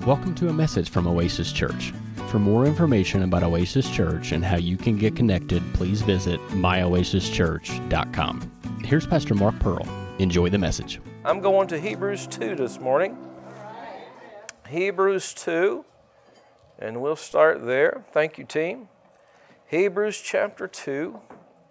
Welcome to a message from Oasis Church. For more information about Oasis Church and how you can get connected, please visit myoasischurch.com. Here's Pastor Mark Pearl. Enjoy the message. I'm going to Hebrews 2 this morning. Hebrews 2, and we'll start there. Thank you, team. Hebrews chapter 2.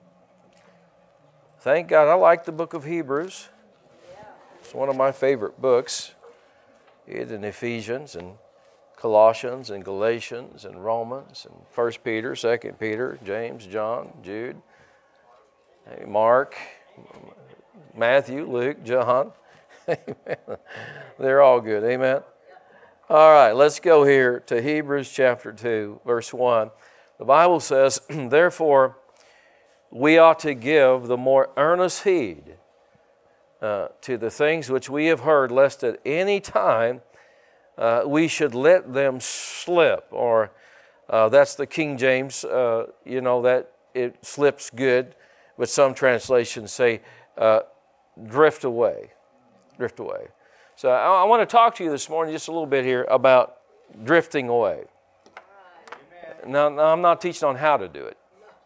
Thank God, I like the book of Hebrews. It's one of my favorite books. It's in Ephesians and Colossians and Galatians and Romans and 1 Peter, 2 Peter, James, John, Jude, Mark, Matthew, Luke, John. Amen. They're all good. Amen. All right, let's go here to Hebrews chapter 2, verse 1. The Bible says, therefore, we ought to give the more earnest heed to the things which we have heard, lest at any time we should let them slip. Or that's the King James, that it slips good, but some translations say drift away. Drift away. So I want to talk to you this morning just a little bit here about drifting away. Now I'm not teaching on how to do it.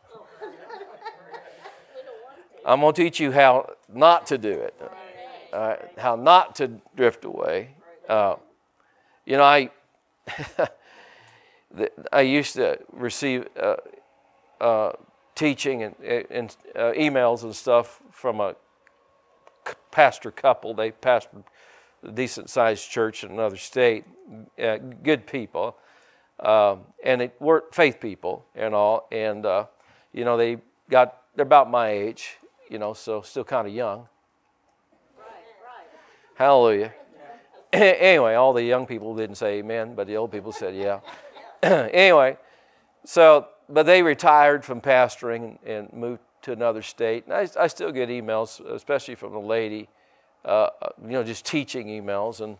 I'm going to teach you how not to do it, how not to drift away. I used to receive teaching and emails and stuff from a pastor couple. They pastored a decent-sized church in another state, good people, and it were faith people and all. And they're about my age. So still kind of young. Right. Hallelujah. Anyway, all the young people didn't say amen, but the old people said yeah. Anyway, but they retired from pastoring and moved to another state. And I still get emails, especially from a lady, just teaching emails. And,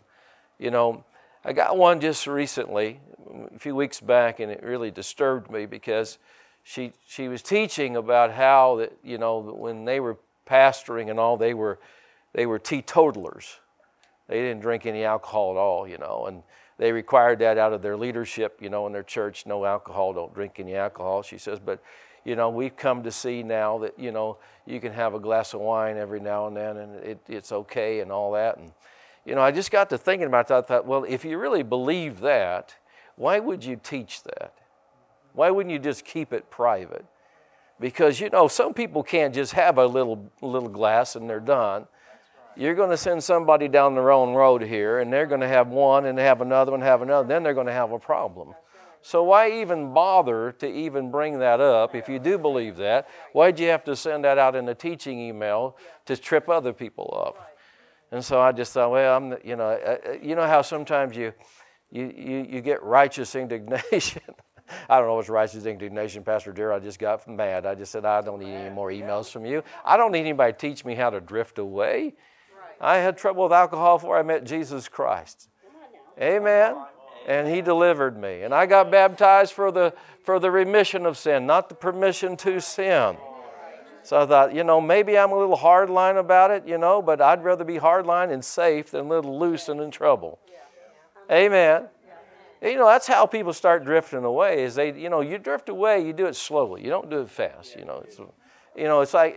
I got one just recently, a few weeks back, and it really disturbed me because she was teaching about how that when they were pastoring and all, they were teetotalers. They didn't drink any alcohol at all, and they required that out of their leadership, in their church. No alcohol, don't drink any alcohol. She says, but we've come to see now that you can have a glass of wine every now and then, and it's okay and all that. And I just got to thinking about that. I thought, well, if you really believe that, why would you teach that? Why wouldn't you just keep it private? Because, some people can't just have a little glass and they're done. You're going to send somebody down the wrong road here, and they're going to have one and have another and have another. Then they're going to have a problem. So why even bother to even bring that up? If you do believe that, why'd you have to send that out in a teaching email to trip other people up? And so I just thought, well, how sometimes you get righteous indignation. I don't know what's righteous indignation, Pastor Dear. I just got mad. I just said, I don't need any more emails from you. I don't need anybody to teach me how to drift away. I had trouble with alcohol before I met Jesus Christ. Amen. And He delivered me. And I got baptized for the remission of sin, not the permission to sin. So I thought, maybe I'm a little hardline about it, but I'd rather be hardline and safe than a little loose and in trouble. Amen. That's how people start drifting away. Is you drift away, you do it slowly. You don't do it fast. It's like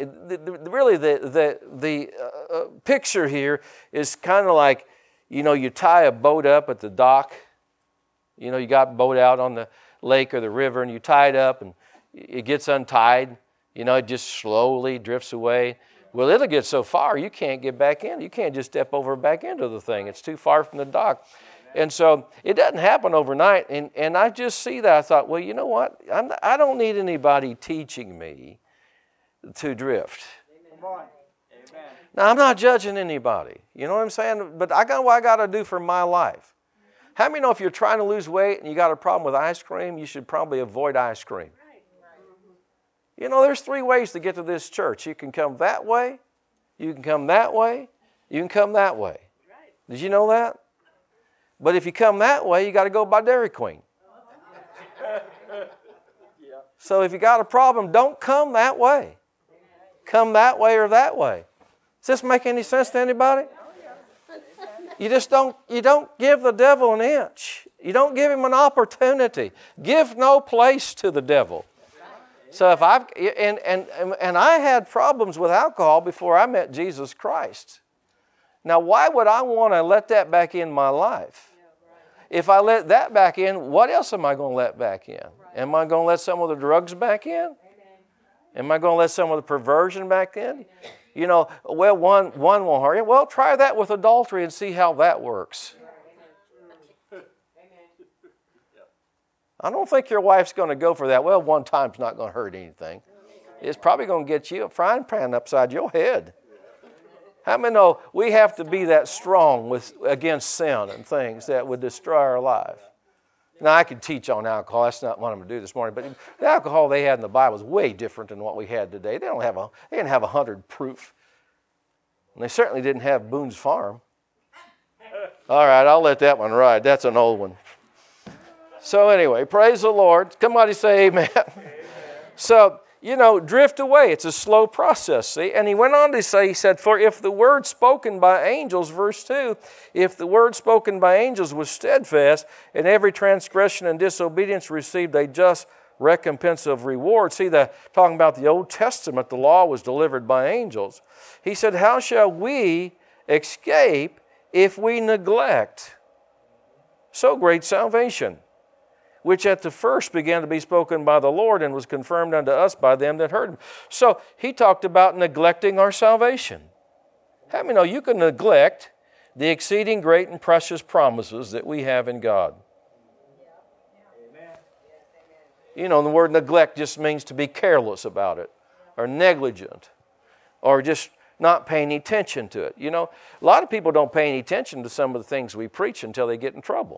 the picture here is kind of like, you tie a boat up at the dock. You got a boat out on the lake or the river, and you tie it up, and it gets untied. It just slowly drifts away. Well, it'll get so far you can't get back in. You can't just step over back into the thing. It's too far from the dock. And so it doesn't happen overnight. And I just see that. I thought, well, you know what? I don't need anybody teaching me to drift. Amen. Now, I'm not judging anybody. You know what I'm saying? But I got what I got to do for my life. How many know if you're trying to lose weight and you got a problem with ice cream, you should probably avoid ice cream? There's 3 ways to get to this church. You can come that way, you can come that way, you can come that way. Did you know that? But if you come that way, you got to go by Dairy Queen. So if you got a problem, don't come that way. Come that way or that way. Does this make any sense to anybody? You don't give the devil an inch. You don't give him an opportunity. Give no place to the devil. So if and I had problems with alcohol before I met Jesus Christ. Now, why would I want to let that back in my life? If I let that back in, what else am I going to let back in? Am I going to let some of the drugs back in? Am I going to let some of the perversion back in? You know, well, one won't hurt you. Well, try that with adultery and see how that works. I don't think your wife's going to go for that. Well, one time's not going to hurt anything. It's probably going to get you a frying pan upside your head. How many know we have to be that strong against sin and things that would destroy our life? Now, I could teach on alcohol. That's not what I'm going to do this morning. But the alcohol they had in the Bible is way different than what we had today. They didn't have 100 proof. And they certainly didn't have Boone's Farm. All right, I'll let that one ride. That's an old one. So anyway, praise the Lord. Somebody say amen. So, you know, drift away. It's a slow process, see? And he went on to say, he said, for if the word spoken by angels, verse 2, if the word spoken by angels was steadfast, and every transgression and disobedience received a just recompense of reward. See, talking about the Old Testament, the law was delivered by angels. He said, how shall we escape if we neglect so great salvation, which at the first began to be spoken by the Lord and was confirmed unto us by them that heard him. So he talked about neglecting our salvation. How many know you can neglect the exceeding great and precious promises that we have in God? Amen. You know, the word neglect just means to be careless about it, or negligent, or just not paying attention to it. You know, a lot of people don't pay any attention to some of the things we preach until they get in trouble.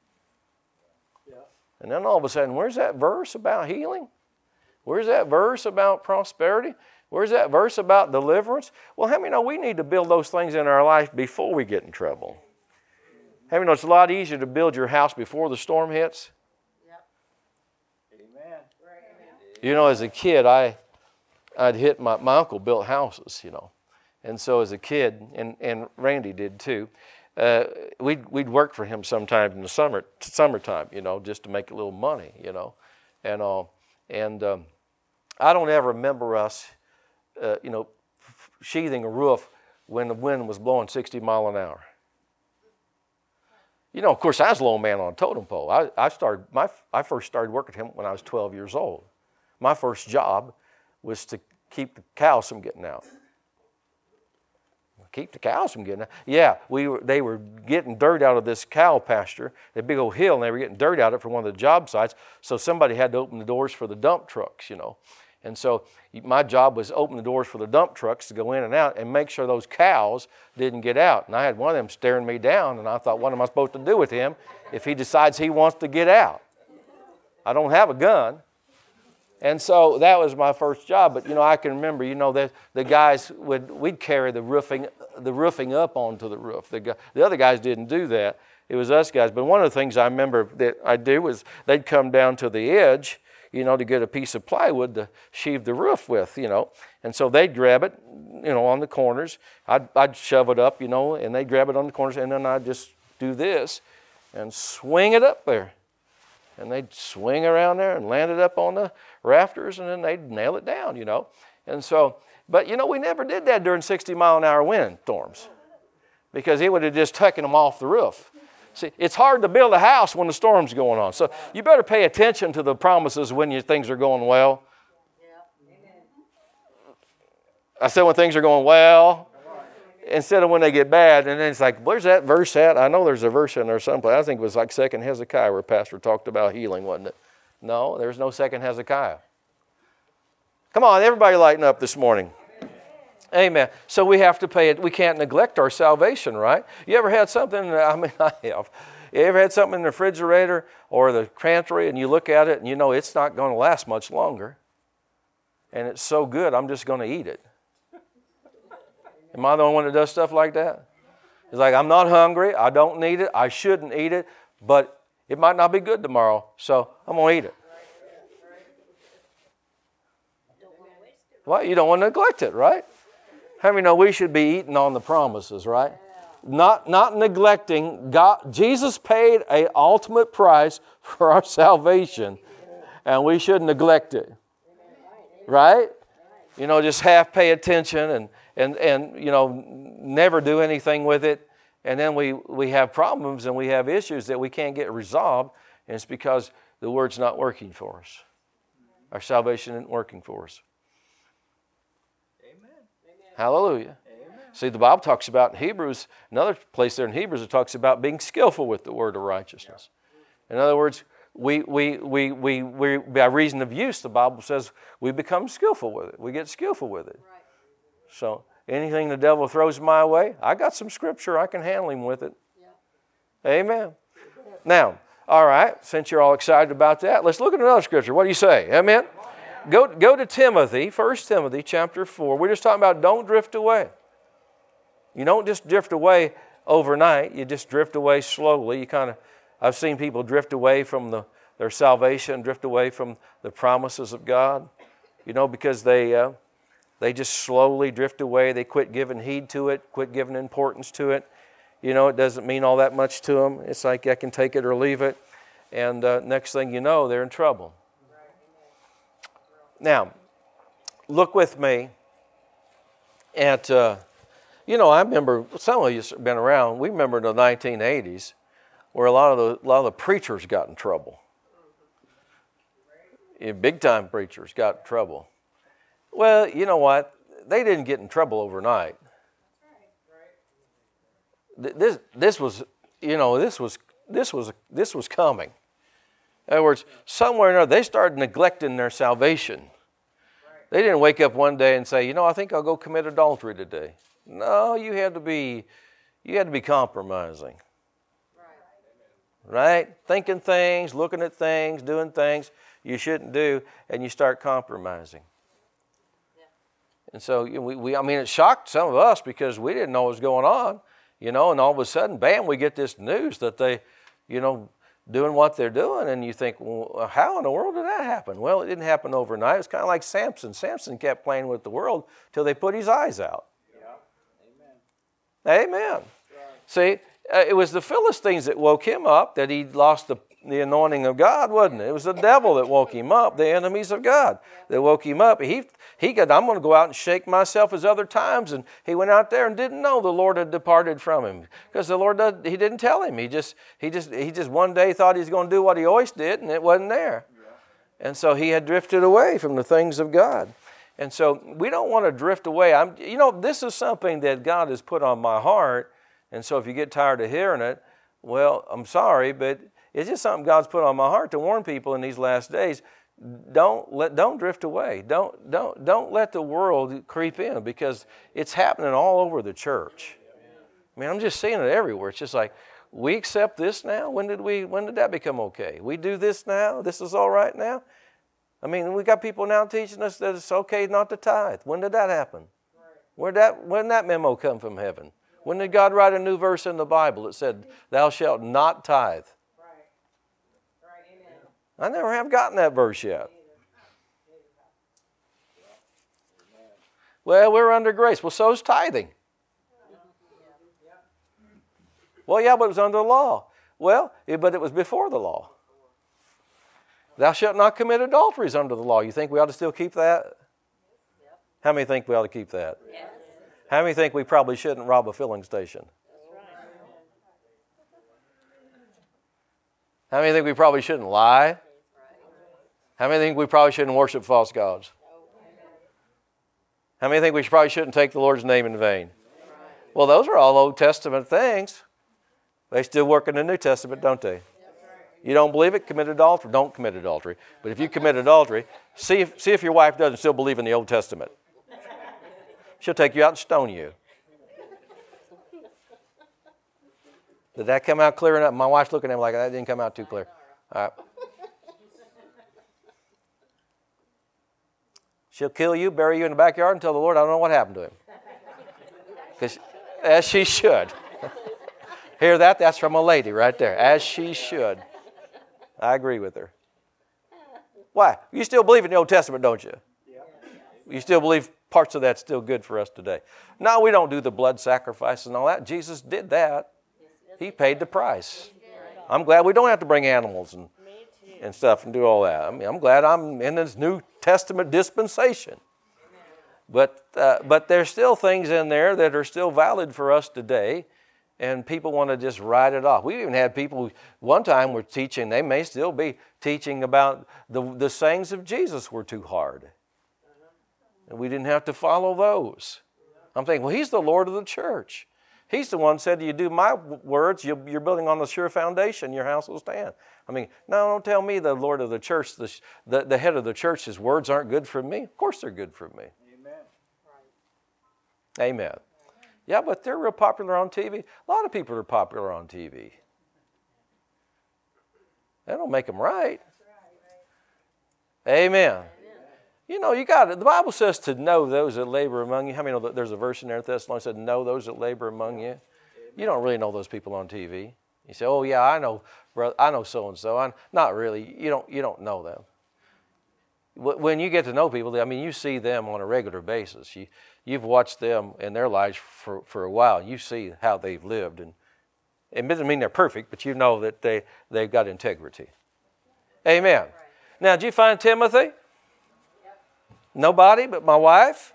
And then all of a sudden, where's that verse about healing? Where's that verse about prosperity? Where's that verse about deliverance? Well, how many know we need to build those things in our life before we get in trouble? How many know it's a lot easier to build your house before the storm hits? Yep. Amen. You know, as a kid, I'd hit my uncle built houses, you know. And so as a kid, and Randy did too, we'd work for him sometime in the summertime, you know, just to make a little money, you know, and I don't ever remember us, you know, sheathing a roof when the wind was blowing 60 miles an hour. You know, of course, I was a low man on a totem pole. I first started working with him when I was 12 years old. My first job was to keep the cows from getting out. Keep the cows from getting out. Yeah, they were getting dirt out of this cow pasture, a big old hill, and they were getting dirt out of it for one of the job sites. So somebody had to open the doors for the dump trucks, you know. And so my job was open the doors for the dump trucks to go in and out and make sure those cows didn't get out. And I had one of them staring me down, and I thought, what am I supposed to do with him if he decides he wants to get out? I don't have a gun. And so that was my first job. But, you know, I can remember, you know, the guys we'd carry the roofing up onto the roof. The other guys didn't do that. It was us guys. But one of the things I remember that I'd do was they'd come down to the edge, you know, to get a piece of plywood to sheave the roof with, you know. And so they'd grab it, you know, on the corners. I'd shove it up, you know, and they'd grab it on the corners. And then I'd just do this and swing it up there. And they'd swing around there and land it up on the rafters, and then they'd nail it down, you know. And so, but, you know, we never did that during 60-mile-an-hour wind storms because it would have just taken them off the roof. See, it's hard to build a house when the storm's going on. So you better pay attention to the promises when things are going well. I said when things are going well, instead of when they get bad. And then it's like, where's that verse at? I know there's a verse in there someplace. I think it was like 2 Hezekiah where Pastor talked about healing, wasn't it? No, there's no 2 Hezekiah. Come on, everybody lighten up this morning. Amen. So we have to pay it. We can't neglect our salvation, right? You ever had something, I mean, I have. You ever had something in the refrigerator or the pantry and you look at it and you know it's not going to last much longer. And it's so good, I'm just going to eat it. Am I the only one that does stuff like that? It's like, I'm not hungry. I don't need it. I shouldn't eat it. But it might not be good tomorrow. So I'm going to eat it. Well, you don't want to neglect it, right? How many know we should be eating on the promises, right? not neglecting. God, Jesus paid an ultimate price for our salvation, and we shouldn't neglect it. Right? You know, just half pay attention and you know, never do anything with it. And then we have problems and we have issues that we can't get resolved, and it's because the Word's not working for us. Our salvation isn't working for us. Amen. Hallelujah. Amen. See, the Bible talks about in Hebrews, another place there in Hebrews, it talks about being skillful with the word of righteousness. In other words, we by reason of use, the Bible says we become skillful with it. We get skillful with it. Right. So anything the devil throws my way, I got some scripture. I can handle him with it. Yeah. Amen. Now, all right, since you're all excited about that, let's look at another scripture. What do you say? Amen. Go to Timothy, 1 Timothy chapter 4. We're just talking about don't drift away. You don't just drift away overnight. You just drift away slowly. I've seen people drift away from their salvation, drift away from the promises of God, you know, because they just slowly drift away. They quit giving heed to it, quit giving importance to it. You know, it doesn't mean all that much to them. It's like I can take it or leave it. And next thing you know, they're in trouble. Now, look with me at, you know, I remember, some of you have been around, we remember in the 1980s where a lot of the preachers got in trouble. Big time preachers got in trouble. Well, you know what? They didn't get in trouble overnight. This was coming. In other words, somewhere or another, they started neglecting their salvation. They didn't wake up one day and say, you know, I think I'll go commit adultery today. No, you had to be compromising. Right? Thinking things, looking at things, doing things you shouldn't do, and you start compromising. Yeah. And so it shocked some of us because we didn't know what was going on, you know, and all of a sudden, bam, we get this news that they, you know, doing what they're doing, and you think, well, how in the world did that happen? Well, it didn't happen overnight. It's kind of like Samson. Samson kept playing with the world till they put his eyes out. Yeah. Amen. Right. See, it was the Philistines that woke him up, that he lost the anointing of God, wasn't it? It was the devil that woke him up, the enemies of God that woke him up. He got, I'm going to go out and shake myself as other times. And he went out there and didn't know the Lord had departed from him because the Lord, he didn't tell him. He just one day thought he was going to do what he always did, and it wasn't there. Yeah. And so he had drifted away from the things of God. And so we don't want to drift away. This is something that God has put on my heart. And so if you get tired of hearing it, well, I'm sorry, but it's just something God's put on my heart to warn people in these last days. Don't drift away. Don't let the world creep in, because it's happening all over the church. I mean, I'm just seeing it everywhere. It's just like, we accept this now? When did that become okay? We do this now? This is all right now? I mean, we got people now teaching us that it's okay not to tithe. When did that happen? When did that memo come from heaven? When did God write a new verse in the Bible that said, thou shalt not tithe? I never have gotten that verse yet. Well, we're under grace. Well, so is tithing. Well, yeah, but it was under the law. Well, but it was before the law. Thou shalt not commit adultery is under the law. You think we ought to still keep that? How many think we ought to keep that? Yes. How many think we probably shouldn't rob a filling station? How many think we probably shouldn't lie? How many think we probably shouldn't worship false gods? How many think we probably shouldn't take the Lord's name in vain? Well, those are all Old Testament things. They still work in the New Testament, don't they? You don't believe it? Commit adultery. Don't commit adultery. But if you commit adultery, see if your wife doesn't still believe in the Old Testament. She'll take you out and stone you. Did that come out clear enough? My wife's looking at me like that didn't come out too clear. All right. She'll kill you, bury you in the backyard, and tell the Lord, I don't know what happened to him. Because as she should. Hear that? That's from a lady right there. As she should. I agree with her. Why? You still believe in the Old Testament, don't you? You still believe parts of that's still good for us today. No, we don't do the blood sacrifice and all that. Jesus did that. He paid the price. I'm glad we don't have to bring animals and stuff and do all that. I mean, I'm glad I'm in this New Testament dispensation. But there's still things in there that are still valid for us today, and people want to just write it off. We even had people who one time were teaching, they may still be teaching about the sayings of Jesus were too hard. And we didn't have to follow those. I'm thinking, well, he's the Lord of the church. He's the one who said, you do my words, you're building on the sure foundation, your house will stand. I mean, no, don't tell me the Lord of the church, the head of the church, his words aren't good for me. Of course they're good for me. Amen. Amen. Yeah, but they're real popular on TV. A lot of people are popular on TV. That don't make them right. Amen. You know, you got it. The Bible says to know those that labor among you. How many know that there's a verse in there, Thessalonians said, know those that labor among you? You don't really know those people on TV. You say, oh yeah, I know, brother, I know so and so. Not really. You don't know them. When you get to know people, I mean, you see them on a regular basis. You've watched them in their lives for a while. You see how they've lived, and it doesn't mean they're perfect, but you know that they've got integrity. Amen. Right. Now, did you find Timothy? Nobody but my wife?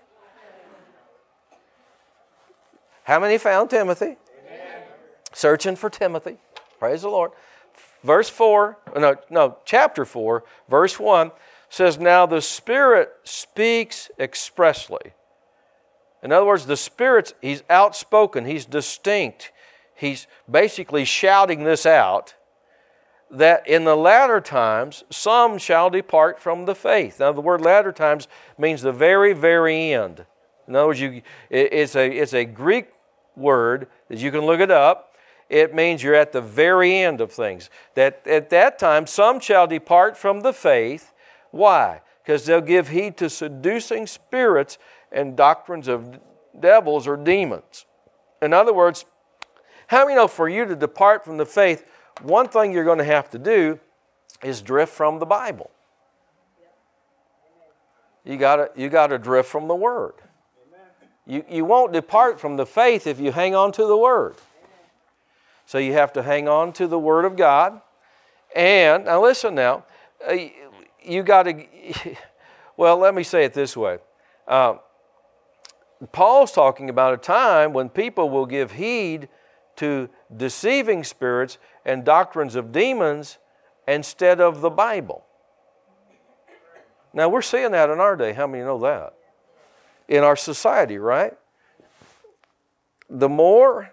How many found Timothy? Amen. Searching for Timothy. Praise the Lord. Chapter 4, verse 1 says, now the Spirit speaks expressly. In other words, the Spirit, he's outspoken, he's distinct. He's basically shouting this out, that in the latter times, some shall depart from the faith. Now, the word latter times means the very, very end. In other words, it's a Greek word that you can look it up. It means you're at the very end of things. That at that time, some shall depart from the faith. Why? Because they'll give heed to seducing spirits and doctrines of devils or demons. In other words, how many know for you to depart from the faith, one thing you're going to have to do is drift from the Bible. You got to drift from the Word. You won't depart from the faith if you hang on to the Word. So you have to hang on to the Word of God. And now listen now, you got to. Well, let me say it this way. Paul's talking about a time when people will give heed to deceiving spirits and doctrines of demons instead of the Bible. Now, we're seeing that in our day. How many know that? In our society, right? The more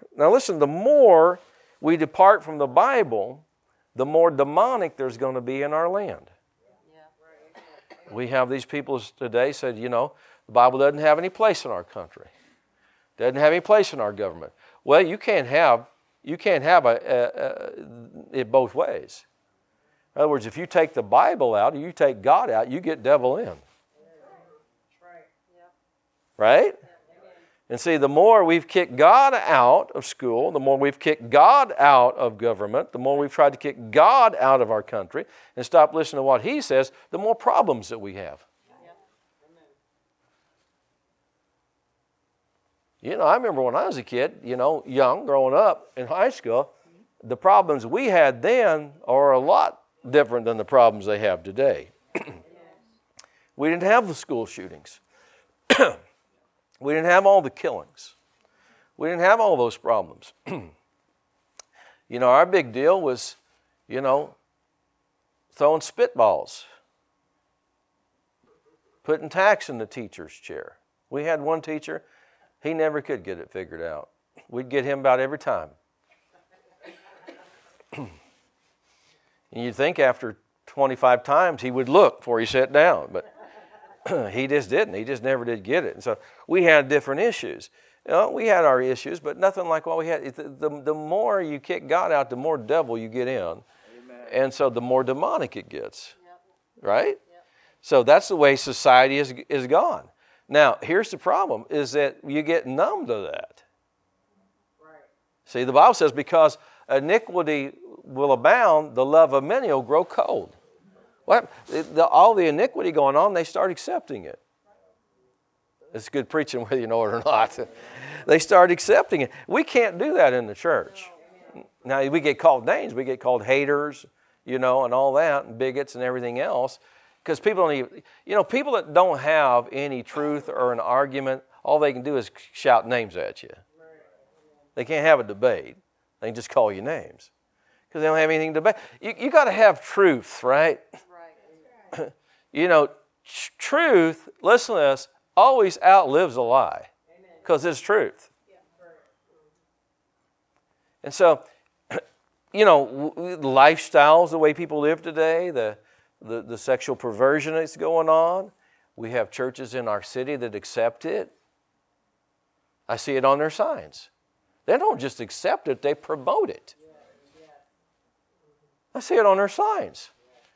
we depart from the Bible, the more demonic there's going to be in our land. We have these people today said, the Bible doesn't have any place in our country. Doesn't have any place in our government. Well, you can't have it both ways. In other words, if you take the Bible out or you take God out, you get devil in. Right? And see, the more we've kicked God out of school, the more we've kicked God out of government, the more we've tried to kick God out of our country and stop listening to what He says, the more problems that we have. I remember when I was a kid, young, growing up in high school, the problems we had then are a lot different than the problems they have today. We didn't have the school shootings. We didn't have all the killings. We didn't have all those problems. Our big deal was, throwing spitballs, putting tacks in the teacher's chair. We had one teacher, he never could get it figured out. We'd get him about every time. And you'd think after 25 times he would look before he sat down, but he just didn't. He just never did get it. And so we had different issues. We had our issues, but nothing like what we had. The more you kick God out, the more devil you get in. Amen. And so the more demonic it gets. Yep. Right? Yep. So that's the way society is gone. Now, here's the problem, is that you get numb to that. Right. See, the Bible says, because iniquity will abound, the love of many will grow cold. All the iniquity going on, they start accepting it. It's good preaching whether you know it or not. They start accepting it. We can't do that in the church. Now, we get called names. We get called haters, and all that, and bigots and everything else. Because people don't even, people that don't have any truth or an argument, all they can do is shout names at you. They can't have a debate. They can just call you names. Because they don't have anything to debate. You got to have truth, right? Right. Truth, listen to this, always outlives a lie. Because it's truth. And so, lifestyles, the way people live today, the sexual perversion that's going on. We have churches in our city that accept it. I see it on their signs. They don't just accept it, they promote it. I see it on their signs.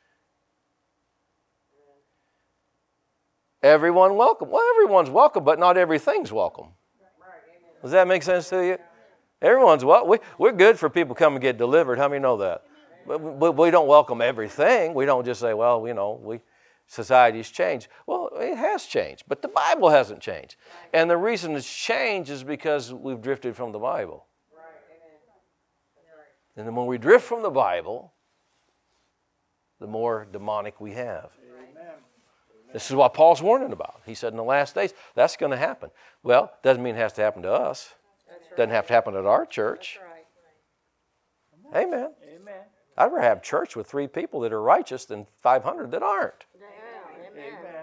Everyone welcome. Well, everyone's welcome, but not everything's welcome. Does that make sense to you? Everyone's welcome. We're good for people to come and get delivered. How many know that? But we don't welcome everything. We don't just say, well, society's changed. Well, it has changed, but the Bible hasn't changed. And the reason it's changed is because we've drifted from the Bible. And then when we drift from the Bible, the more demonic we have. This is what Paul's warning about. He said in the last days, that's going to happen. Well, doesn't mean it has to happen to us. Doesn't have to happen at our church. Amen. Amen. I'd rather have church with 3 people that are righteous than 500 that aren't. Amen.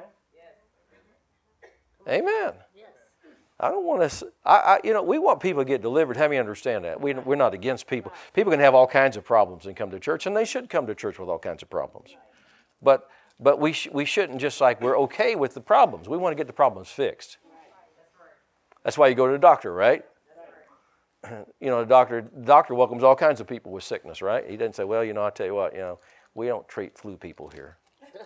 Amen. I don't want to. We want people to get delivered. How many understand that? We're not against people. People can have all kinds of problems and come to church, and they should come to church with all kinds of problems. But we shouldn't just we're okay with the problems. We want to get the problems fixed. That's why you go to the doctor, right? The doctor welcomes all kinds of people with sickness, right? He doesn't say, well, I tell you what, we don't treat flu people here.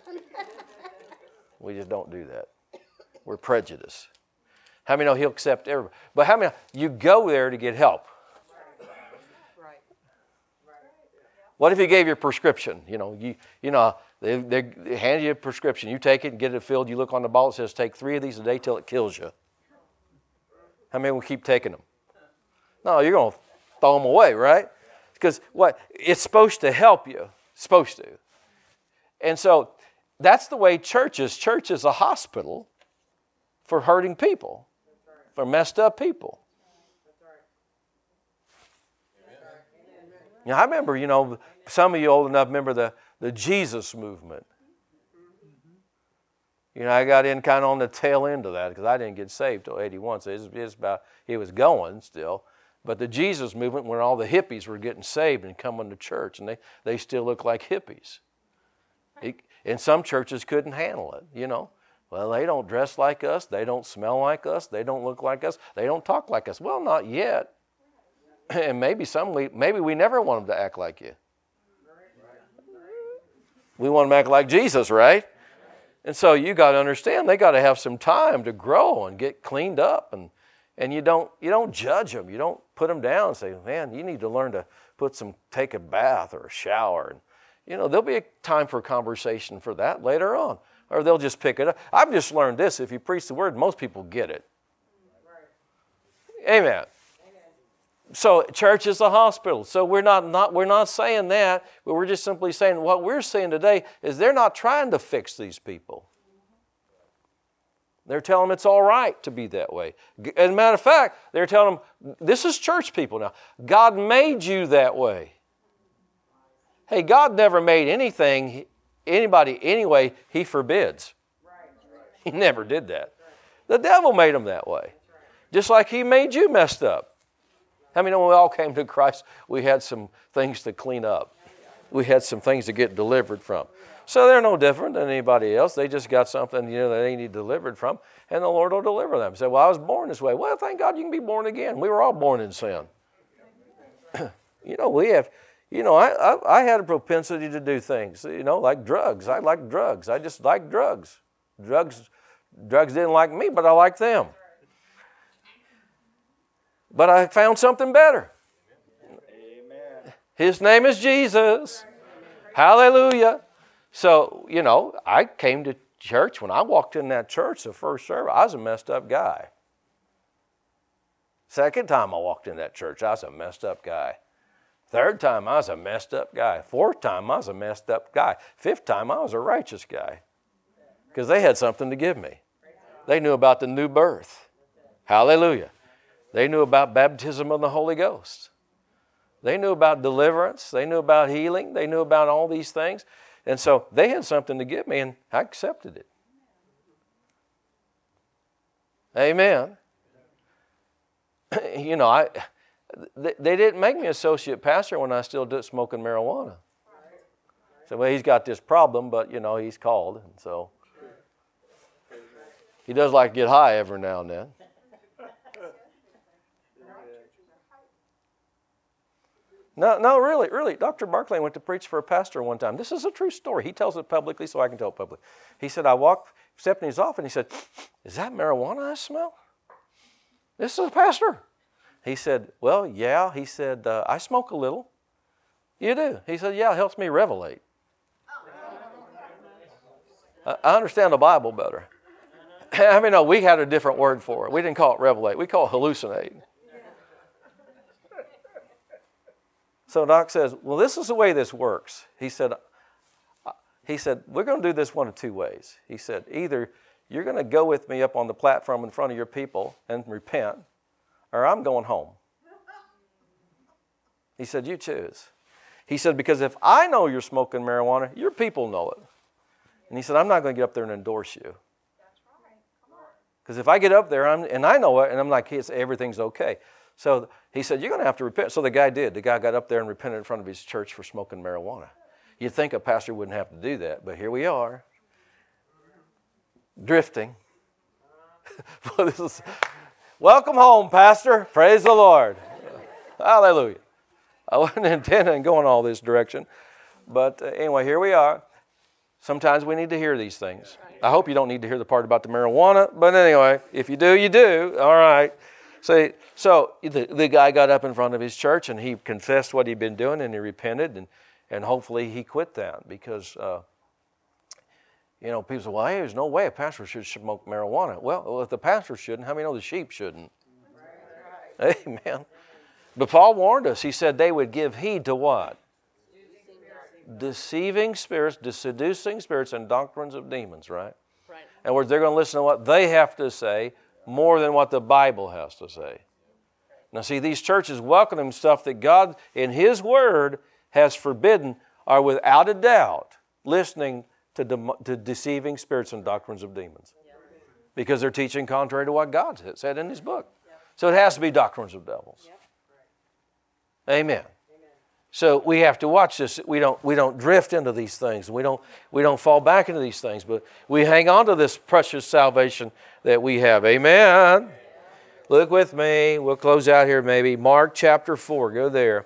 We just don't do that. We're prejudiced. How many know he'll accept everybody? But how many you go there to get help? What if he gave you a prescription? They hand you a prescription. You take it and get it filled. You look on the bottle. It says take 3 of these a day till it kills you. How many will keep taking them? No, you're going to throw them away, right? Because it's supposed to help you. It's supposed to. And so that's the way church is. Church is a hospital for hurting people, for messed up people. Now, I remember, some of you old enough remember the Jesus movement. I got in kind of on the tail end of that because I didn't get saved till 81, so it was going still. But the Jesus movement, when all the hippies were getting saved and coming to church, and they still look like hippies. And some churches couldn't handle it, Well, they don't dress like us. They don't smell like us. They don't look like us. They don't talk like us. Well, not yet. And maybe we never want them to act like you. We want them to act like Jesus, right? And so you got to understand they got to have some time to grow and get cleaned up, and you don't judge them. You don't put them down and say, man, you need to learn to take a bath or a shower. And there'll be a time for conversation for that later on, or they'll just pick it up. I've just learned this: if you preach the word, most people get it. Amen. So church is a hospital. So we're not saying that, but we're just simply saying what we're saying today is they're not trying to fix these people. They're telling them it's all right to be that way. As a matter of fact, they're telling them, this is church people now. God made you that way. Hey, God never made anybody anyway He forbids. He never did that. The devil made them that way. Just like He made you messed up. How many know when we all came to Christ, we had some things to clean up. We had some things to get delivered from. So they're no different than anybody else. They just got something that they need delivered from, and the Lord will deliver them. Say, well, I was born this way. Well, thank God you can be born again. We were all born in sin. We have, I had a propensity to do things, like drugs. I like drugs. I just like drugs. Drugs didn't like me, but I liked them. But I found something better. Amen. His name is Jesus. Hallelujah. So, I came to church, when I walked in that church the first service, I was a messed up guy. Second time I walked in that church, I was a messed up guy. Third time, I was a messed up guy. Fourth time, I was a messed up guy. Fifth time, I was a righteous guy. Because they had something to give me. They knew about the new birth. Hallelujah. They knew about baptism of the Holy Ghost. They knew about deliverance. They knew about healing. They knew about all these things. And so they had something to give me, and I accepted it. Amen. You know, they didn't make me associate pastor when I still did smoking marijuana. So, well, he's got this problem, but, you know, he's called. And so he does like to get high every now and then. No, really. Dr. Barclay went to preach for a pastor one time. This is a true story. He tells it publicly, so I can tell it publicly. He said, I stepped in his office, and he said, is that marijuana I smell? This is a pastor. He said, well, yeah. He said, I smoke a little. You do? He said, yeah, it helps me revelate. I understand the Bible better. I mean, no, we had a different word for it. We didn't call it revelate. We call it hallucinate. So Doc says, well, this is the way this works. He said, we're going to do this one of two ways. He said, either you're going to go with me up on the platform in front of your people and repent, or I'm going home. He said, you choose. He said, because if I know you're smoking marijuana, your people know it. And he said, I'm not going to get up there and endorse you. Because if I get up there and I know it, and I'm like, everything's okay. So he said, you're going to have to repent. So the guy did. The guy got up there and repented in front of his church for smoking marijuana. You'd think a pastor wouldn't have to do that, but here we are. Drifting. Welcome home, Pastor. Praise the Lord. Hallelujah. I wasn't intending on going all this direction. But anyway, here we are. Sometimes we need to hear these things. I hope you don't need to hear the part about the marijuana. But anyway, if you do, you do. All right. So the guy got up in front of his church and he confessed what he'd been doing and he repented and hopefully he quit that because, people say, well, hey, there's no way a pastor should smoke marijuana. Well, if the pastor shouldn't, how many know the sheep shouldn't? Right. Amen. But Paul warned us. He said they would give heed to what? Deceiving spirits, seducing spirits, and doctrines of demons, right? In other words, they're going to listen to what they have to say more than what the Bible has to say. Now, see, these churches welcoming stuff that God, in His Word, has forbidden are without a doubt listening to deceiving spirits and doctrines of demons. Because they're teaching contrary to what God said in His book. So it has to be doctrines of devils. Amen. So we have to watch this. We don't drift into these things. We don't fall back into these things, but we hang on to this precious salvation that we have. Amen. Look with me. We'll close out here maybe. Mark chapter 4. Go there.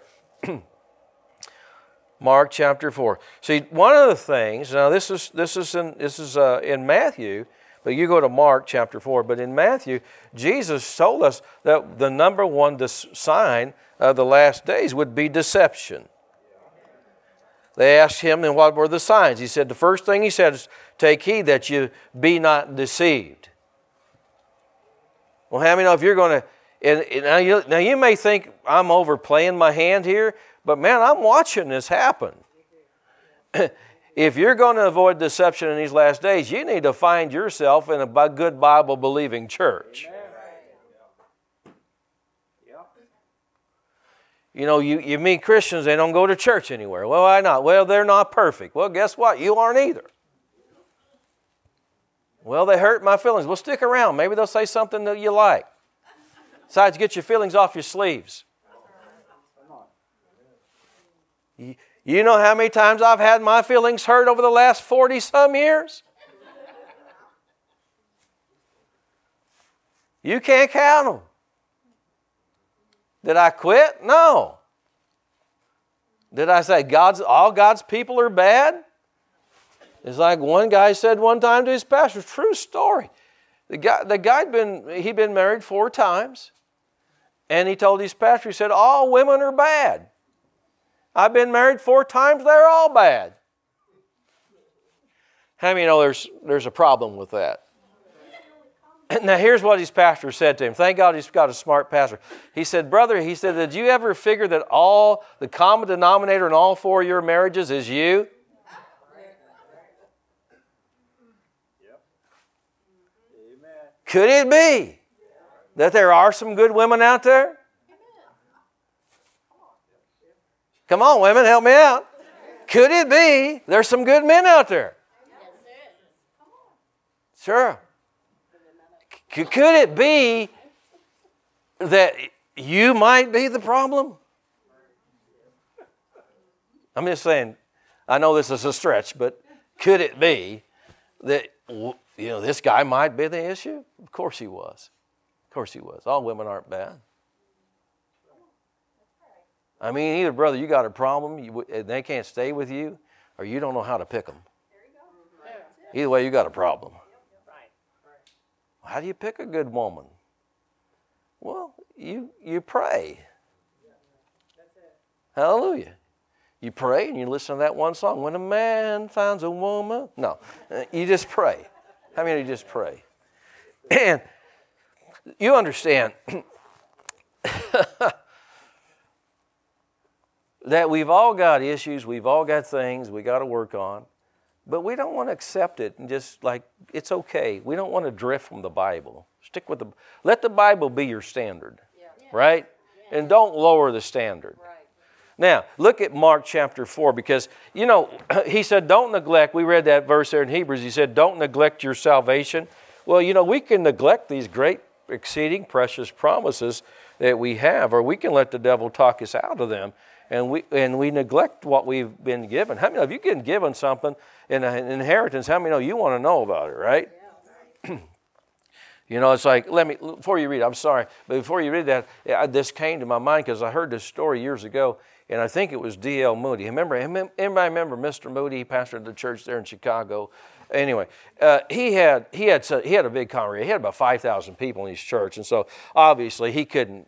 Mark chapter 4. See, one of the things. Now this is in Matthew, but you go to Mark chapter 4. But in Matthew, Jesus told us that the number one sign of the last days would be deception. They asked him, then what were the signs? He said, the first thing he said is, take heed that you be not deceived. Well, how many know if you're going to, now you may think I'm overplaying my hand here, but man, I'm watching this happen. If you're going to avoid deception in these last days, you need to find yourself in a good Bible-believing church. You know, you meet Christians, they don't go to church anywhere. Well, why not? Well, they're not perfect. Well, guess what? You aren't either. Well, they hurt my feelings. Well, stick around. Maybe they'll say something that you like. Besides, get your feelings off your sleeves. You know how many times I've had my feelings hurt over the last 40-some years? You can't count them. Did I quit? No. Did I say all God's people are bad? It's like one guy said one time to his pastor, true story. The guy he'd been married 4 times, and he told his pastor, he said, all women are bad. I've been married 4 times, they're all bad. How many know there's a problem with that? Now, here's what his pastor said to him. Thank God he's got a smart pastor. He said, brother, he said, did you ever figure that the common denominator in all 4 of your marriages is you? Could it be that there are some good women out there? Come on, women, help me out. Could it be there's some good men out there? Sure. Could it be that you might be the problem? I'm just saying, I know this is a stretch, but could it be that this guy might be the issue? Of course he was. Of course he was. All women aren't bad. I mean, either, brother, you got a problem, and they can't stay with you, or you don't know how to pick them. Either way, you got a problem. How do you pick a good woman? Well, you pray. Hallelujah. You pray and you listen to that one song. When a man finds a woman. No, you just pray. How many of you just pray? And you understand that we've all got issues, we've all got things we got to work on. But we don't want to accept it and just like, it's okay. We don't want to drift from the Bible. Let the Bible be your standard, right? And don't lower the standard. Now, look at Mark chapter 4 because, he said, don't neglect. We read that verse there in Hebrews. He said, don't neglect your salvation. Well, we can neglect these great, exceeding precious promises that we have, or we can let the devil talk us out of them. And we neglect what we've been given. How many of you been given something in an inheritance? How many know you want to know about it, right? It's like, before you read it, I'm sorry, but before you read that, this came to my mind because I heard this story years ago, and I think it was D.L. Moody. Anybody remember Mr. Moody? He pastored the church there in Chicago. Anyway, he had a big congregation. He had about 5,000 people in his church, and so obviously he couldn't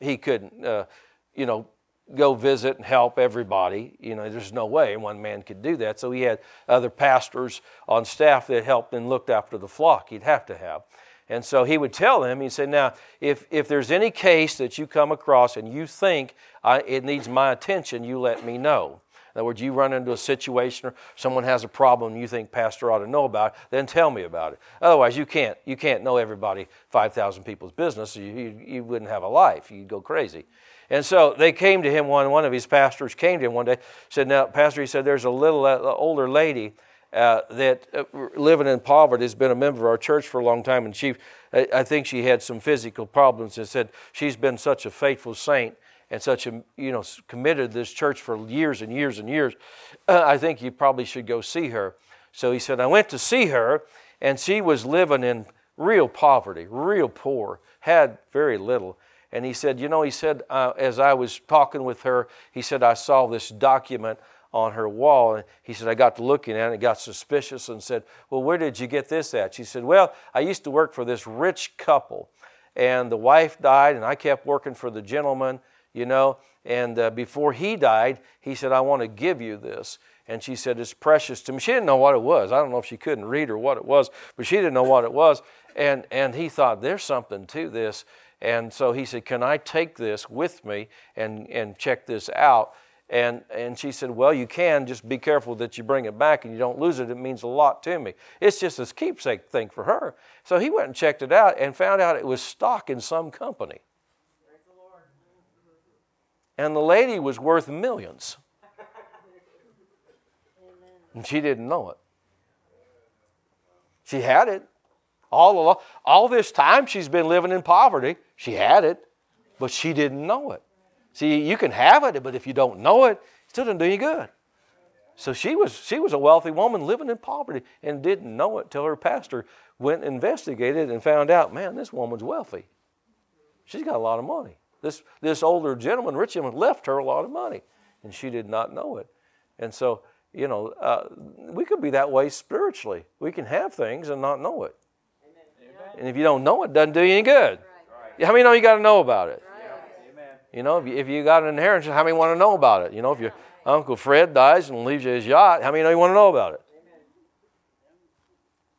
go visit and help everybody. There's no way one man could do that. So he had other pastors on staff that helped and looked after the flock. He'd have to have. And so he would tell them, he'd say, now, if there's any case that you come across and you think it needs my attention, you let me know. In other words, you run into a situation or someone has a problem you think pastor ought to know about, then tell me about it. Otherwise, you can't know everybody, 5,000 people's business. You wouldn't have a life. You'd go crazy. And so they came to him, one of his pastors came to him one day, said, now, Pastor, he said, there's a little older lady that living in poverty has been a member of our church for a long time, and I think she had some physical problems, and said she's been such a faithful saint and such a, committed to this church for years and years and years. I think you probably should go see her. So he said, I went to see her, and she was living in real poverty, real poor, had very little. And he said, as I was talking with her, he said, I saw this document on her wall. And he said, I got to looking at it, got suspicious and said, well, where did you get this at? She said, well, I used to work for this rich couple. And the wife died, and I kept working for the gentleman, And before he died, he said, I want to give you this. And she said, it's precious to me. She didn't know what it was. I don't know if she couldn't read or what it was, but she didn't know what it was. And he thought, there's something to this. And so he said, can I take this with me and check this out? And she said, well, you can. Just be careful that you bring it back and you don't lose it. It means a lot to me. It's just a keepsake thing for her. So he went and checked it out and found out it was stock in some company. Praise the Lord. And the lady was worth millions. And she didn't know it. She had it. All this time she's been living in poverty. She had it, but she didn't know it. See, you can have it, but if you don't know it, it still doesn't do you good. So she was a wealthy woman living in poverty and didn't know it till her pastor went and investigated and found out, man, this woman's wealthy. She's got a lot of money. This older gentleman, rich gentleman, left her a lot of money, and she did not know it. And so, we could be that way spiritually. We can have things and not know it. And if you don't know it, it doesn't do you any good. Right. How many know you got to know about it? Right. If you got an inheritance, how many want to know about it? If your Uncle Fred dies and leaves you his yacht, how many know you want to know about it?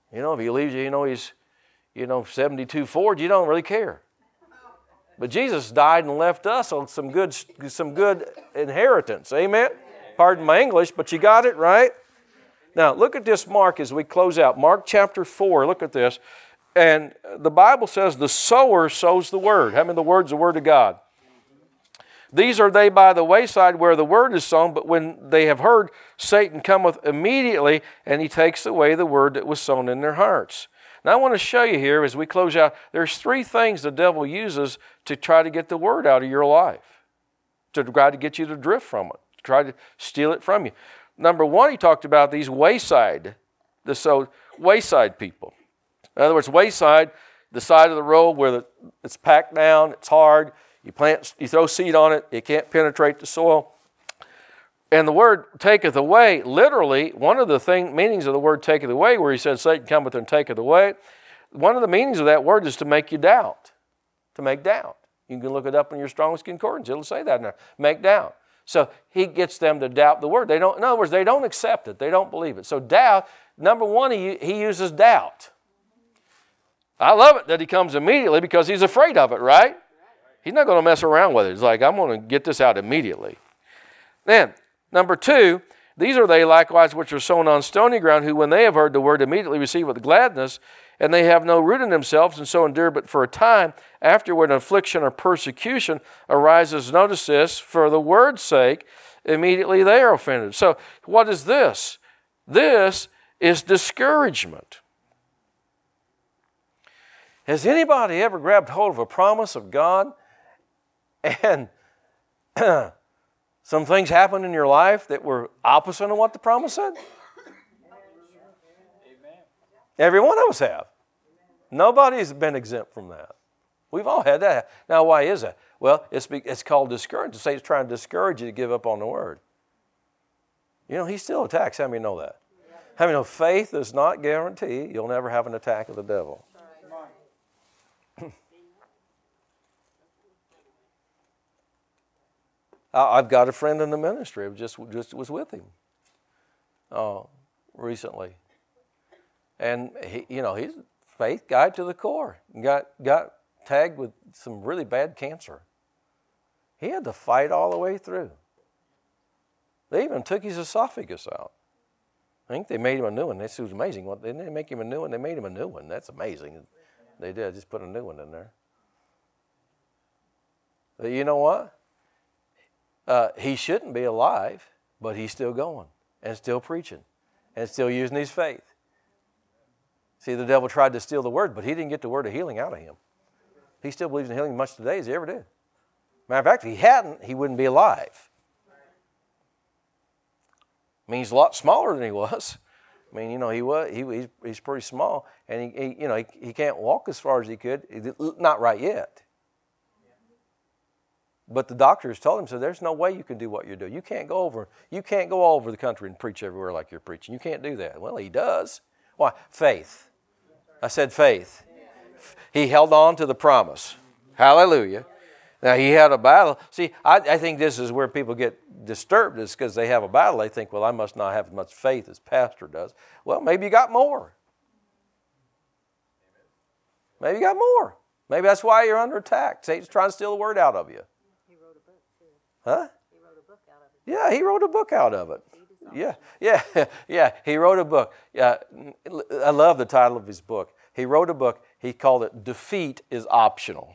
If he leaves you, he's, 72 Ford, you don't really care. But Jesus died and left us on some good inheritance. Amen? Pardon my English, but you got it, right? Now, look at this Mark as we close out. Mark chapter 4, look at this. And the Bible says the sower sows the word. How many of the word's the word of God? These are they by the wayside where the word is sown, but when they have heard, Satan cometh immediately, and he takes away the word that was sown in their hearts. Now I want to show you here as we close out, there's 3 things the devil uses to try to get the word out of your life, to try to get you to drift from it, to try to steal it from you. Number 1, he talked about these wayside people. In other words, wayside, the side of the road where it's packed down, it's hard, you throw seed on it, it can't penetrate the soil. And the word taketh away, literally, one of the meanings of the word taketh away, where he said, Satan cometh and taketh away, one of the meanings of that word is to make you doubt, to make doubt. You can look it up in your Strong's Concordance. It'll say that now, make doubt. So he gets them to doubt the word. In other words, they don't accept it. They don't believe it. So doubt, number 1, he uses doubt. I love it that he comes immediately because he's afraid of it, right? He's not going to mess around with it. He's like, I'm going to get this out immediately. Then, number 2, these are they likewise which are sown on stony ground, who when they have heard the word immediately receive with gladness, and they have no root in themselves, and so endure but for a time. Afterward, an affliction or persecution arises, notice this, for the word's sake, immediately they are offended. So, what is this? This is discouragement. Has anybody ever grabbed hold of a promise of God and some things happened in your life that were opposite of what the promise said? Amen. Every one of us have. Nobody's been exempt from that. We've all had that. Now, why is that? Well, it's called discouragement. Satan's trying to discourage you to give up on the word. He still attacks. How many know that? How many know faith does not guarantee you'll never have an attack of the devil? I've got a friend in the ministry. I just was with him recently, and he's a faith guy to the core. Got tagged with some really bad cancer. He had to fight all the way through. They even took his esophagus out. I think they made him a new one. This was amazing. They didn't make him a new one. They made him a new one. That's amazing. They did. Just put a new one in there. But you know what? He shouldn't be alive, but he's still going and still preaching and still using his faith. See, the devil tried to steal the word, but he didn't get the word of healing out of him. He still believes in healing as much today as he ever did. Matter of fact, if he hadn't, he wouldn't be alive. I mean, he's a lot smaller than he was. I mean, he's pretty small, and he can't walk as far as he could. Not right yet. But the doctors told him, so there's no way you can do what you're doing. You can't go all over the country and preach everywhere like you're preaching. You can't do that. Well, he does. Why? Faith. I said faith. He held on to the promise. Hallelujah. Now, he had a battle. See, I think this is where people get disturbed, is because they have a battle. They think, well, I must not have as much faith as pastor does. Well, maybe you got more. Maybe you got more. Maybe that's why you're under attack. Satan's trying to steal the word out of you. He wrote a book, too. Huh? He wrote a book out of it. Yeah, he wrote a book out of it. Yeah, he wrote a book. Yeah, I love the title of his book. He wrote a book. He called it Defeat is Optional.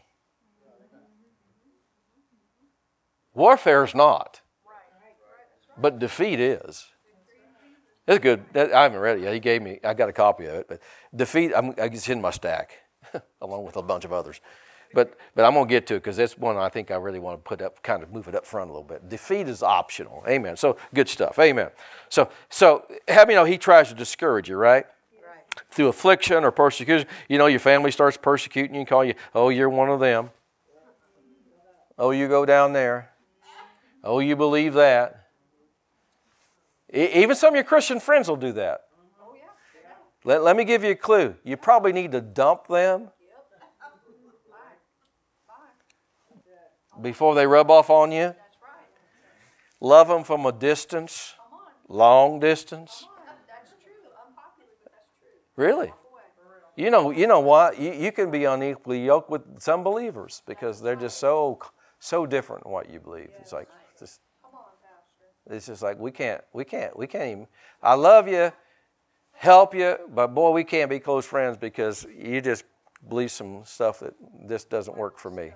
Warfare is not, but defeat is. It's good. I haven't read it yet. He gave me, I got a copy of it, but defeat, it's in my stack, along with a bunch of others. But I'm going to get to it because that's one I think I really want to put up, kind of move it up front a little bit. Defeat is optional. Amen. So good stuff. Amen. So have you know he tries to discourage you, right? Through affliction or persecution. Your family starts persecuting you and call you, oh, you're one of them. Oh, you go down there. Oh, you believe that. Even some of your Christian friends will do that. Oh, yeah. Let me give you a clue. You probably need to dump them before they rub off on you. That's right. Love them from a distance, long distance. That's true. Unpopular, but that's true. Really? You know what? You can be unequally yoked with some believers because they're just so different in what you believe. It's like it's just like we can't even. I love you, help you, but boy, we can't be close friends because you just believe some stuff that this doesn't work for me.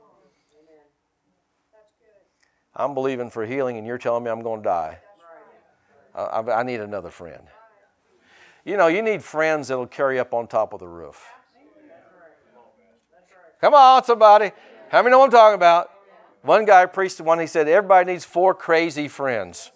I'm believing for healing, and you're telling me I'm going to die. I need another friend. You know, you need friends that'll carry up on top of the roof. Come on, somebody. How many know what I'm talking about? One guy preached one, he said, everybody needs 4 crazy friends.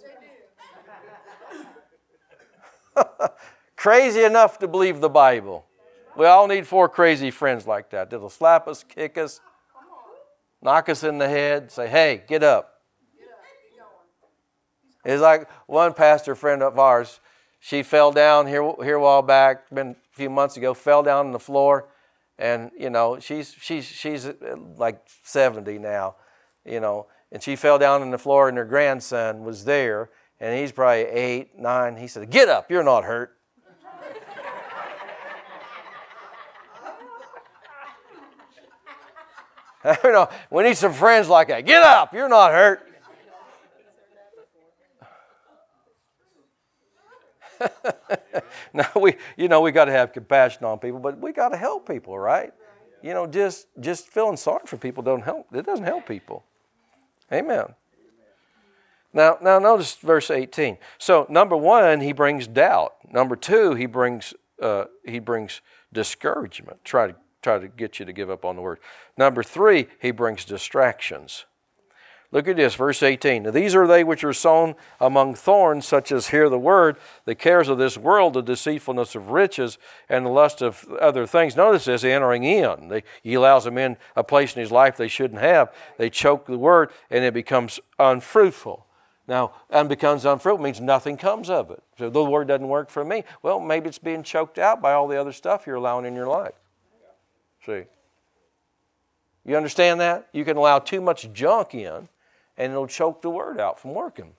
Crazy enough to believe the Bible. We all need 4 crazy friends like that. That'll slap us, kick us, knock us in the head, say, hey, get up. It's like one pastor friend of ours, she fell down here a while back, been a few months ago, fell down on the floor, and you know she's like 70 now, you know, and she fell down on the floor, and her grandson was there, and he's probably 8, 9. He said, "Get up, you're not hurt." You know, we need some friends like that. Get up, you're not hurt. Now we got to have compassion on people, but we got to help people, right? You know, just feeling sorry for people don't help. It doesn't help people. Amen. Now notice verse 18. So number 1, he brings doubt. Number 2, he brings discouragement. Try to get you to give up on the word. Number 3, he brings distractions. Look at this, verse 18. Now, these are they which are sown among thorns, such as hear the word, the cares of this world, the deceitfulness of riches, and the lust of other things. Notice this, entering in. He allows them in a place in his life they shouldn't have. They choke the word, and it becomes unfruitful. Now, becomes unfruitful means nothing comes of it. So the word doesn't work for me. Well, maybe it's being choked out by all the other stuff you're allowing in your life. See? You understand that? You can allow too much junk in, and it'll choke the word out from working.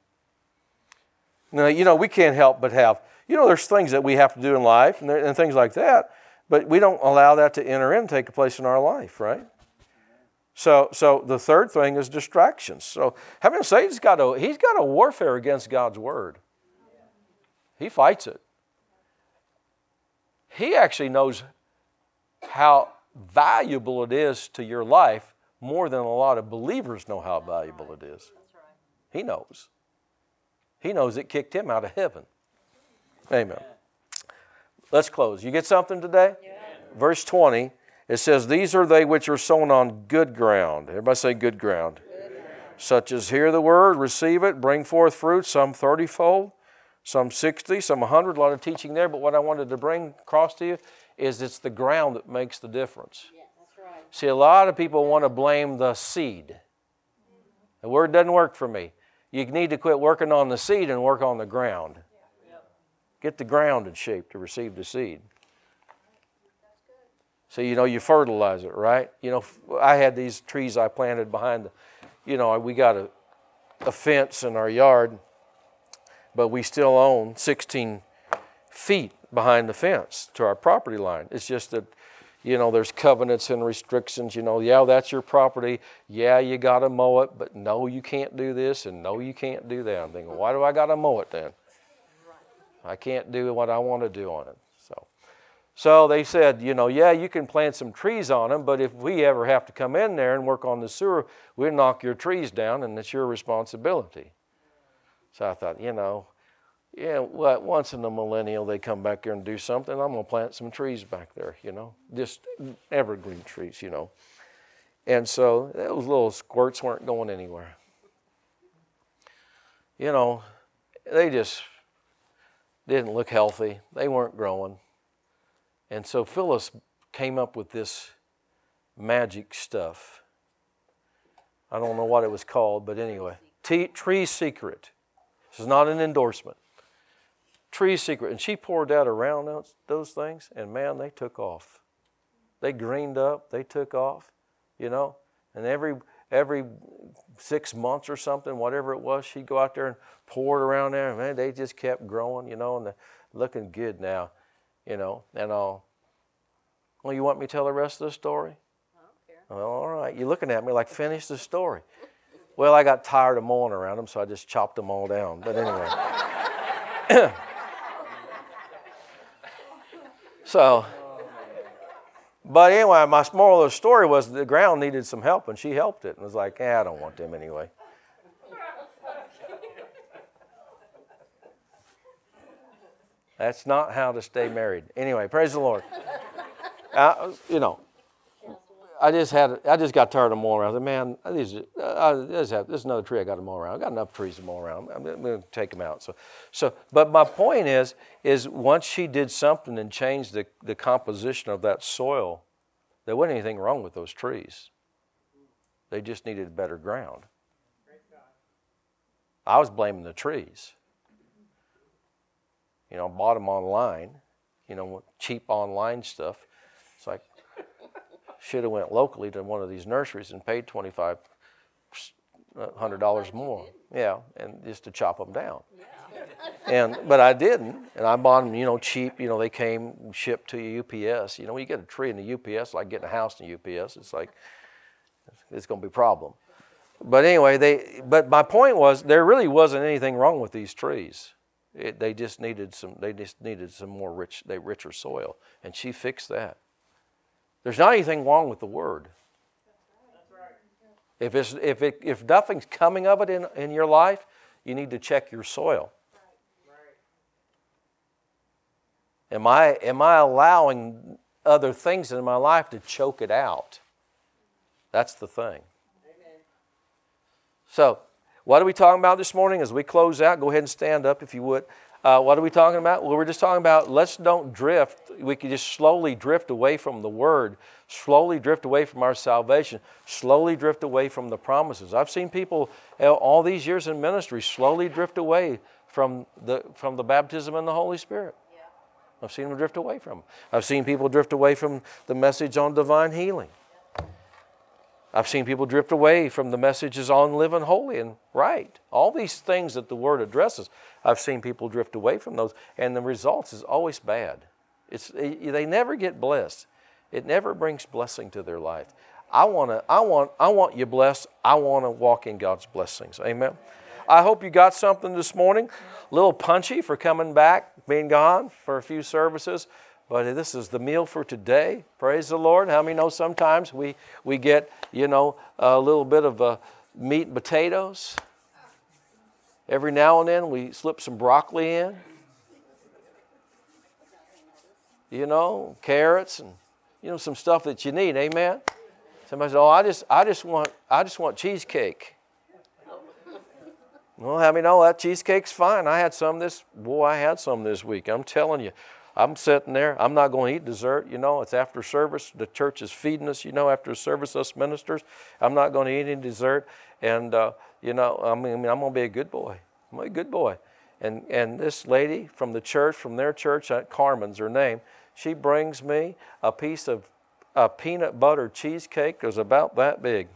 Now, you know, we can't help but have, you know, there's things that we have to do in life and things like that, but we don't allow that to enter in and take a place in our life, right? So the third thing is distractions. So having Satan's he's got a warfare against God's word. He fights it. He actually knows how valuable it is to your life more than a lot of believers know how valuable it is. He knows. He knows it kicked him out of heaven. Amen. Let's close. You get something today? Yeah. Verse 20, it says, these are they which are sown on good ground. Everybody say good ground. Good ground. Such as hear the word, receive it, bring forth fruit, some 30-fold, some 60, some 100. A lot of teaching there, but what I wanted to bring across to you is it's the ground that makes the difference. Yeah. See, a lot of people want to blame the seed. The word doesn't work for me. You need to quit working on the seed and work on the ground. Get the ground in shape to receive the seed. So, you know, you fertilize it, right? You know, I had these trees I planted behind we got a fence in our yard, but we still own 16 feet behind the fence to our property line. It's just that, you know, there's covenants and restrictions, you know, yeah, that's your property. Yeah, you got to mow it, but no, you can't do this, and no, you can't do that. I'm thinking, why do I got to mow it then? I can't do what I want to do on it. So they said, you know, yeah, you can plant some trees on them, but if we ever have to come in there and work on the sewer, we'll knock your trees down, and it's your responsibility. So I thought, you know, yeah, once in a millennial they come back here and do something, I'm going to plant some trees back there, you know, just evergreen trees, you know. And so those little squirts weren't going anywhere. You know, they just didn't look healthy. They weren't growing. And so Phyllis came up with this magic stuff. I don't know what it was called, but anyway. Tree Secret. This is not an endorsement. Tree Secret. And she poured that around those things, and man, they took off. They greened up, they took off, you know. And every 6 months or something, whatever it was, she'd go out there and pour it around there, and man, they just kept growing, you know, and they're looking good now, you know, and all. Well, you want me to tell the rest of the story? I don't care. Well, all right. You're looking at me like, finish the story. Well, I got tired of mowing around them, so I just chopped them all down. But anyway. But anyway, my moral of the story was the ground needed some help, and she helped it. And I was like, I don't want them anyway. That's not how to stay married. Anyway, praise the Lord. I just got tired of mowing around. I said, man, there's another tree I got to mow around. I got enough trees to mow around. I'm going to take them out. But my point is once she did something and changed the composition of that soil, there wasn't anything wrong with those trees. They just needed better ground. I was blaming the trees. Bought them online, cheap online stuff. It's like, should have went locally to one of these nurseries and paid $2,500 more. Yeah, and just to chop them down. But I didn't, and I bought them, cheap. They came shipped to you UPS. When you get a tree in the UPS, like getting a house in the UPS, it's like it's going to be a problem. But anyway, but my point was there really wasn't anything wrong with these trees. They just needed some more richer soil, and she fixed that. There's not anything wrong with the Word. That's right. If nothing's coming of it in your life, you need to check your soil. Am I allowing other things in my life to choke it out? That's the thing. Amen. So, what are we talking about this morning? As we close out, go ahead and stand up if you would. What are we talking about? Well, we're just talking about let's don't drift. We can just slowly drift away from the Word, slowly drift away from our salvation, slowly drift away from the promises. I've seen people all these years in ministry slowly drift away from the baptism in the Holy Spirit. Yeah. I've seen them drift away from it. I've seen people drift away from the message on divine healing. I've seen people drift away from the messages on living holy and right. All these things that the Word addresses, I've seen people drift away from those, and the results is always bad. They never get blessed. It never brings blessing to their life. I want you blessed. I want to walk in God's blessings. Amen. I hope you got something this morning. A little punchy for coming back, being gone for a few services. But this is the meal for today. Praise the Lord. How many know sometimes we get, a little bit of meat and potatoes. Every now and then we slip some broccoli in. Carrots and, some stuff that you need. Amen. Somebody says, I just want cheesecake. Well, how many know that cheesecake's fine? I had some this week. I'm telling you. I'm sitting there. I'm not going to eat dessert. It's after service. The church is feeding us, after service, us ministers. I'm not going to eat any dessert. And, I'm going to be a good boy. I'm going to be a good boy. And this lady from the church, from their church, Carmen's her name, she brings me a piece of peanut butter cheesecake that was about that big.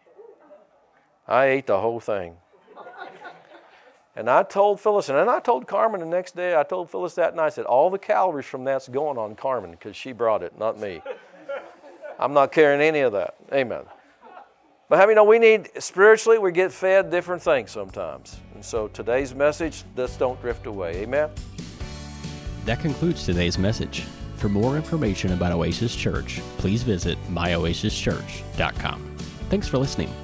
I ate the whole thing. And I told Phyllis, and then I told Carmen the next day, I told Phyllis that night, I said, all the calories from that's going on Carmen because she brought it, not me. I'm not carrying any of that. Amen. But how many know we need, spiritually, we get fed different things sometimes. And so today's message, let's don't drift away. Amen. That concludes today's message. For more information about Oasis Church, please visit myoasischurch.com. Thanks for listening.